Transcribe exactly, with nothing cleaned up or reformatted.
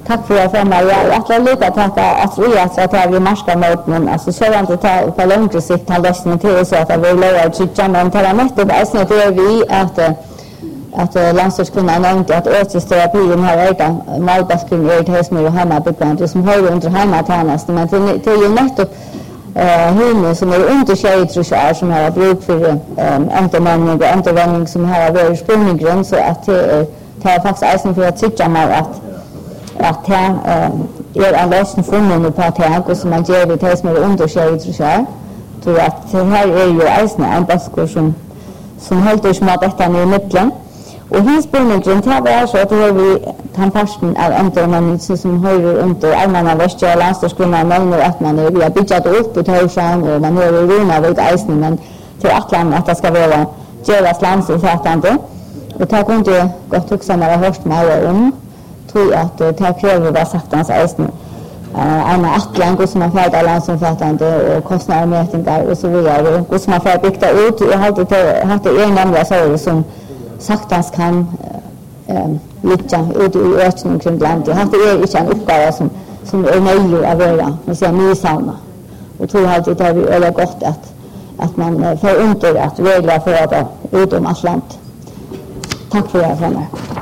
Tack för att jag jag jag lika tacka att vi att att vi marska mot men alltså så var inte ta på längre sikt har lösningen till så att vi lovar tjocka men tar mätt och alltså det är vi att att landslagskunnan nämnde att återsterapin har ökat malbaskin är det som är hemma på kanten som har under hemma tjänst men det är ju nettopp eh henne som är under tjejtrusar som har bruk för entermanning och entervändning som har varit spårningen så att det tar faktiskt isen för att sitta med att att här är en lösning funnen på att här och som man gör det här som är under tjejtrusar tror att här är ju isen en baskor som som håller som att detta är i mitten. Och hins börningen till var så att det vi kan passen av entermanning som höjer under allmänna västra landslagskunnan men att man är vi har byggt upp på Torshavn och man är i Roma vid isen men till Atlant att det ska vara Göras landsomfattande och ta kunde gott också när jag hört mig om tror att det kräver vad saktans isen en Atlant som har färdigt landsomfattande och kostnadsmätningar och så vidare och som har fått bygga ut jag hade hade en gamla så som saktans kan eh lycka ut i ökning kring landet. Jag hade är inte en uppgåva som som är möjlig att göra. Men så ny samma. Och tror alltid det är eller gott att att man får under att regla för att utom Atlant. Tack för det här.